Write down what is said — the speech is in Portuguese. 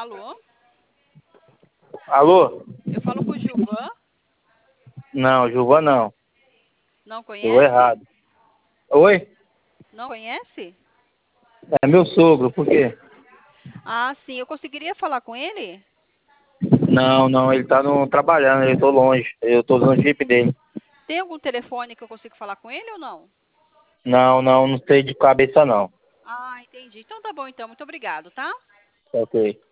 Alô? Alô? Eu falo com o Gilvan. Não, Gilvan não. Não Pegou conhece? errado. Oi? Não conhece? É meu sogro, por quê? Ah, sim. Eu conseguiria falar com ele? Não, ele tá no, trabalhando, eu tô longe. Eu tô no Jeep dele. Tem algum telefone que eu consigo falar com ele ou não? Não sei de cabeça não. Ah, entendi. Então tá bom, então. Muito obrigado, tá? Ok.